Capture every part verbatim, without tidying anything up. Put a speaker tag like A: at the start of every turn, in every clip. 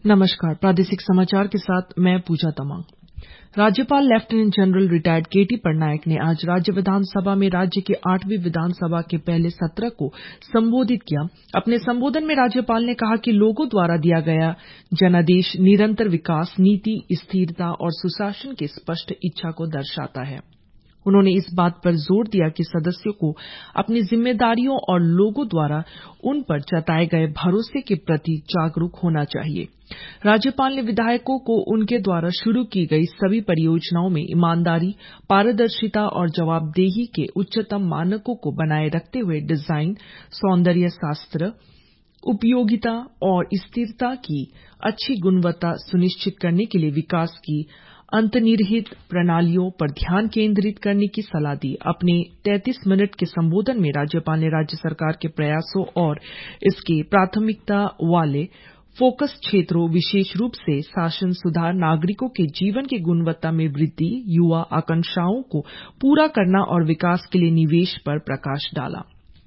A: नमस्कार, प्रादेशिक समाचार के साथ मैं पूजा तमांग। राज्यपाल lieutenant general retired K T Patnaik ने आज राज्य विधानसभा में राज्य के आठवीं विधानसभा के पहले सत्र को संबोधित किया। अपने संबोधन में राज्यपाल ने कहा कि लोगों द्वारा दिया गया जनादेश निरंतर विकास, नीति, स्थिरता और सुशासन की स्पष्ट इच्छा को दर्शाता है। उन्होंने इस बात पर जोर दिया कि सदस्यों को अपनी जिम्मेदारियों और लोगों द्वारा उन पर जताए गए भरोसे के प्रति जागरूक होना चाहिए। राज्यपाल ने विधायकों को उनके द्वारा शुरू की गई सभी परियोजनाओं में ईमानदारी, पारदर्शिता और जवाबदेही के उच्चतम मानकों को बनाए रखते हुए डिजाइन, सौंदर्य शास्त्र, उपयोगिता और स्थिरता की अच्छी गुणवत्ता सुनिश्चित करने के लिए विकास की अंतर्निहित प्रणालियों पर ध्यान केंद्रित करने की सलाह दी। अपने तैंतीस मिनट के संबोधन में राज्यपाल ने राज्य सरकार के प्रयासों और इसके प्राथमिकता वाले फोकस क्षेत्रों, विशेष रूप से शासन सुधार, नागरिकों के जीवन की गुणवत्ता में वृद्धि, युवा आकांक्षाओं को पूरा करना और विकास के लिए निवेश पर प्रकाश डाला।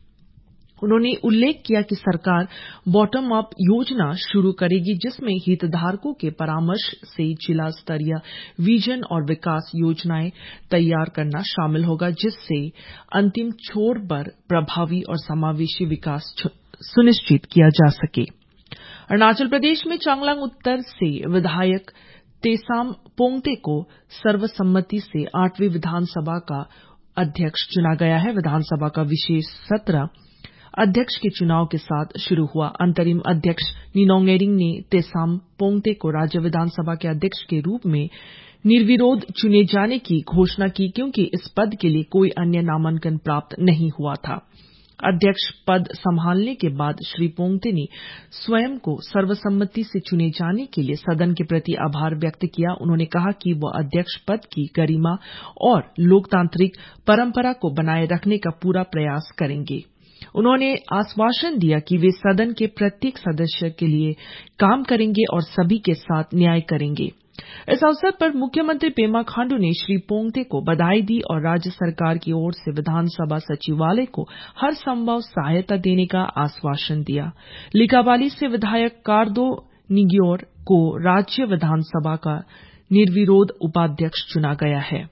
A: उन्होंने उल्लेख किया कि सरकार बॉटम अप योजना शुरू करेगी, जिसमें हितधारकों के परामर्श से जिला स्तरीय विजन और विकास योजनाएं तैयार करना शामिल होगा, जिससे अंतिम छोर पर प्रभावी और समावेशी विकास सुनिश्चित किया जा सके। अरुणाचल प्रदेश में चांगलांग उत्तर से विधायक तेसाम पोंगते को सर्वसम्मति से आठवीं विधानसभा का अध्यक्ष चुना गया है। विधानसभा का विशेष सत्र अध्यक्ष के चुनाव के साथ शुरू हुआ। अंतरिम अध्यक्ष निनोंग एरिंग ने तेसाम पोंगते को राज्य विधानसभा के अध्यक्ष के रूप में निर्विरोध चुने जाने की घोषणा की, क्योंकि इस पद के लिए कोई अन्य नामांकन प्राप्त नहीं हुआ था। अध्यक्ष पद संभालने के बाद श्री पोंगते ने स्वयं को सर्वसम्मति से चुने जाने के लिए सदन के प्रति आभार व्यक्त किया। उन्होंने कहा कि वह अध्यक्ष पद की गरिमा और लोकतांत्रिक परंपरा को बनाए रखने का पूरा प्रयास करेंगे। उन्होंने आश्वासन दिया कि वे सदन के प्रत्येक सदस्य के लिए काम करेंगे और सभी के साथ न्याय करेंगे। इस अवसर पर मुख्यमंत्री पेमा खांडू ने श्री पोंगते को बधाई दी और राज्य सरकार की ओर से विधानसभा सचिवालय को हर संभव सहायता देने का आश्वासन दिया। लिकाबाली से विधायक कार्दो निग्योर को राज्य विधानसभा का निर्विरोध उपाध्यक्ष चुना गया है।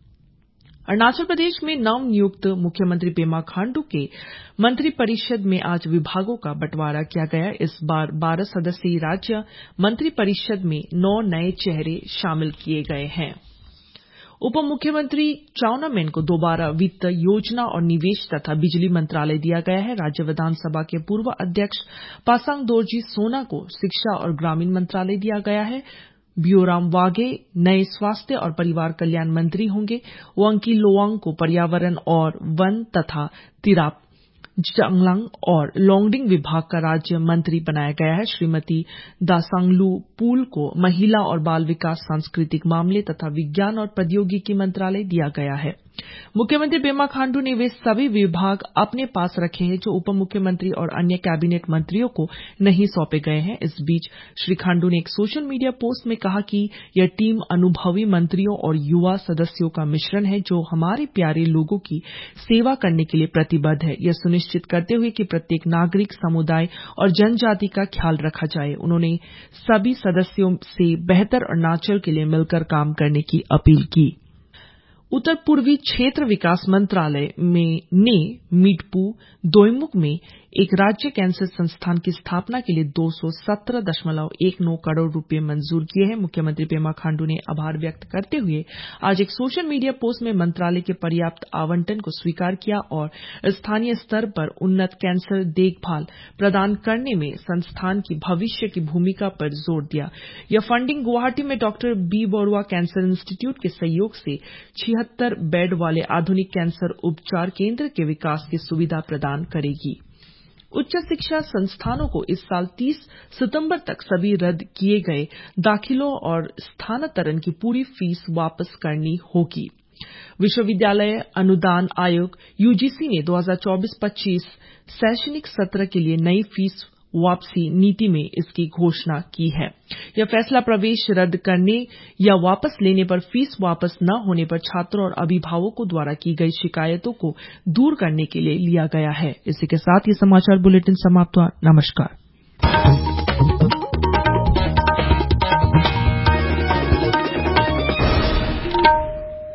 A: अरुणाचल प्रदेश में नव नियुक्त मुख्यमंत्री पेमा खांडू के मंत्रिपरिषद में आज विभागों का बंटवारा किया गया। इस बार बारह सदस्यीय राज्य मंत्रिपरिषद में नौ नए चेहरे शामिल किए गए हैं। उप मुख्यमंत्री चाउना मेन को दोबारा वित्त, योजना और निवेश तथा बिजली मंत्रालय दिया गया है। राज्य विधानसभा के पूर्व अध्यक्ष पासांग दोरजी सोना को शिक्षा और ग्रामीण मंत्रालय दिया गया है। ब्योराम वागे नए स्वास्थ्य और परिवार कल्याण मंत्री होंगे। वांकी लोवांग को पर्यावरण और वन तथा तिराप, चांगलांग और लोंगडिंग विभाग का राज्य मंत्री बनाया गया है। श्रीमती दासांगलू पुल को महिला और बाल विकास, सांस्कृतिक मामले तथा विज्ञान और प्रौद्योगिकी मंत्रालय दिया गया है। मुख्यमंत्री पेमा खांडू ने वे सभी विभाग अपने पास रखे हैं जो उप मुख्यमंत्री और अन्य कैबिनेट मंत्रियों को नहीं सौंपे गए हैं। इस बीच श्री खांडू ने एक सोशल मीडिया पोस्ट में कहा कि यह टीम अनुभवी मंत्रियों और युवा सदस्यों का मिश्रण है, जो हमारे प्यारे लोगों की सेवा करने के लिए प्रतिबद्ध है, यह सुनिश्चित करते हुए कि प्रत्येक नागरिक, समुदाय और जनजाति का ख्याल रखा जाए। उन्होंने सभी सदस्यों से बेहतर अरुणाचल के लिए मिलकर काम करने की अपील की। उत्तर पूर्वी क्षेत्र विकास मंत्रालय में ने मिडपू दोईमुख में एक राज्य कैंसर संस्थान की स्थापना के लिए दो सौ सत्रह दशमलव एक नौ करोड़ रुपए मंजूर किए हैं। मुख्यमंत्री पेमा खांडू ने आभार व्यक्त करते हुए आज एक सोशल मीडिया पोस्ट में मंत्रालय के पर्याप्त आवंटन को स्वीकार किया और स्थानीय स्तर पर उन्नत कैंसर देखभाल प्रदान करने में संस्थान की भविष्य की भूमिका पर जोर दिया। यह फंडिंग गुवाहाटी में doctor B Barooah cancer institute के सहयोग से छिहत्तर बेड वाले आधुनिक कैंसर उपचार केंद्र के विकास की सुविधा प्रदान करेगी। उच्च शिक्षा संस्थानों को इस साल तीस सितंबर तक सभी रद्द किए गए दाखिलों और स्थानांतरण की पूरी फीस वापस करनी होगी। विश्वविद्यालय अनुदान आयोग यूजीसी ने दो हज़ार चौबीस पच्चीस शैक्षणिक सत्र के लिए नई फीस वापसी नीति में इसकी घोषणा की है। यह फैसला प्रवेश रद्द करने या वापस लेने पर फीस वापस न होने पर छात्रों और अभिभावकों द्वारा की गई शिकायतों को दूर करने के लिए लिया गया है। इसी के साथ ये समाचार बुलेटिन समाप्त हुआ। नमस्कार।